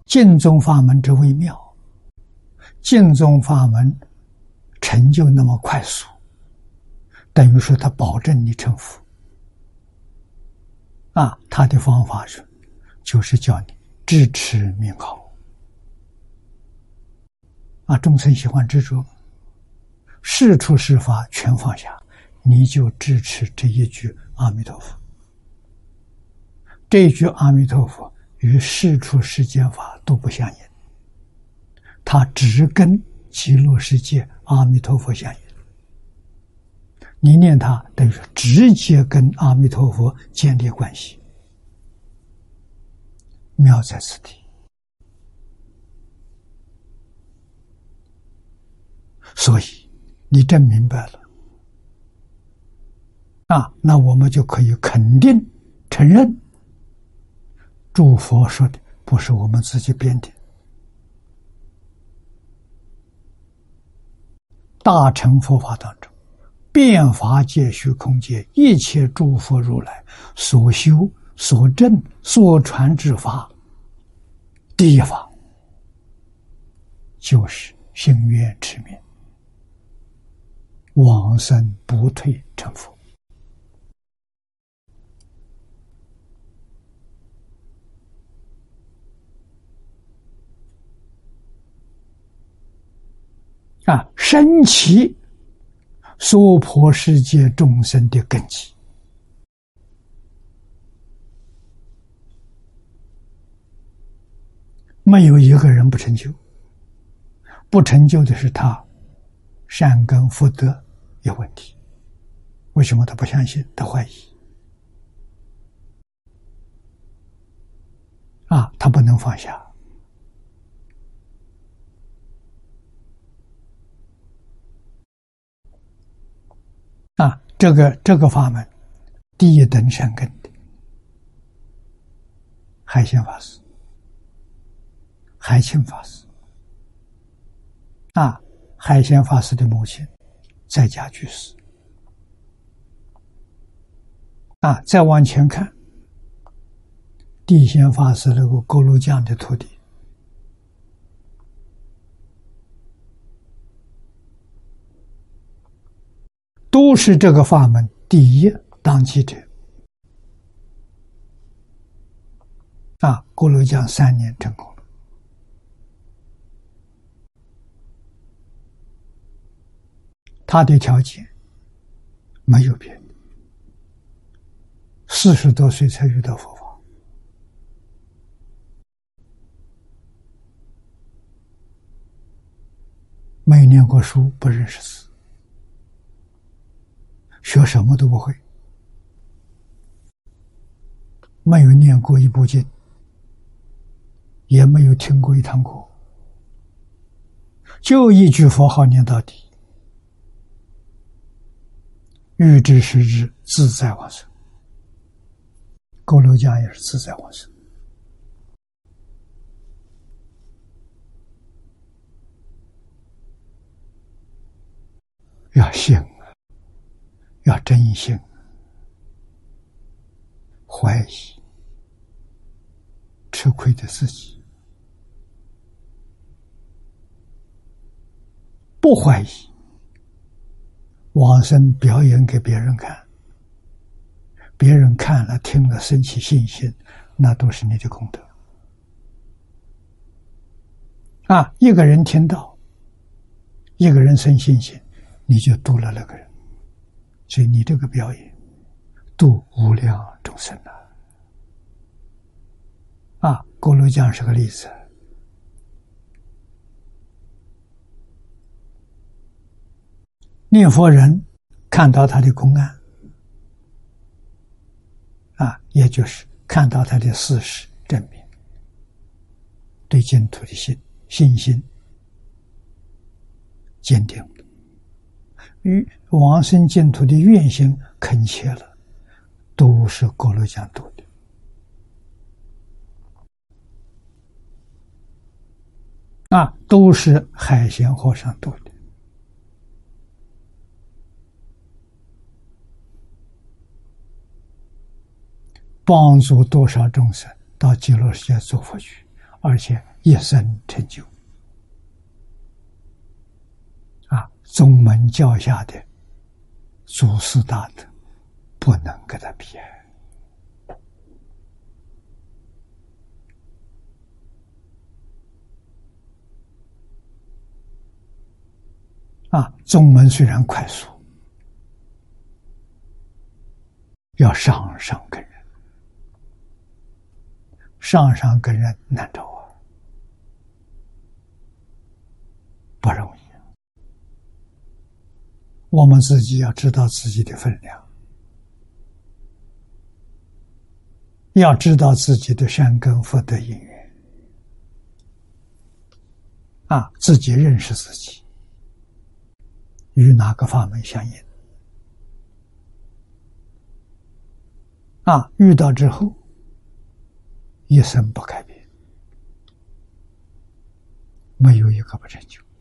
净宗法门之微妙，净宗法门成就那么快速，等于说他保证你成佛。他的方法就是叫你知持名号。众生喜欢执着，是处是法全放下，你就支持这一句阿弥陀佛。这一句阿弥陀佛与世出世间法都不相应，它只跟极乐世界阿弥陀佛相应。你念它等于说直接跟阿弥陀佛建立关系，妙在此地。所以你真明白了那我们就可以肯定承认，诸佛说的不是我们自己编的。大乘佛法当中，遍法界虚空界一切诸佛如来所修所证所传之法，第一法就是心愿持名，往生不退成佛。升起娑婆世界众生的根基。没有一个人不成就，不成就的是他善根福德有问题。为什么他不相信？他怀疑他不能放下。这个法门第一等善根的海贤法师、海清法师海贤法师的母亲在家居士再往前看，地仙法师那个佝偻江的徒弟，都是这个法门第一当机者佝偻江3年成功了。他的条件没有别的，40多岁才遇到佛法，没念过书，不认识字，学什么都不会，没有念过一部经，也没有听过一堂课，就一句佛号念到底，欲知时至，自在往生。佝偻江也是自在往生。要信要真信，怀疑吃亏的自己，不怀疑往生表演给别人看，别人看了听了生起信心，那都是你的功德一个人听到，一个人生信心，你就度了那个人。所以你这个表演度无量众生佝偻江是个例子。念佛人看到他的公案也就是看到他的事实证明，对净土的信心坚定了，与往生净土的愿心恳切了，都是佝偻江度的都是海贤和尚度的。帮助多少众生到极乐世界做佛去，而且一生成就。宗门教下的祖师大德，不能跟他比。宗门虽然快速，要上上根人，上上根人难找啊，不容易。我们自己要知道自己的分量，要知道自己的善根福德因缘，自己认识自己，与哪个法门相应。遇到之后，一生不改变，没有一个不成就。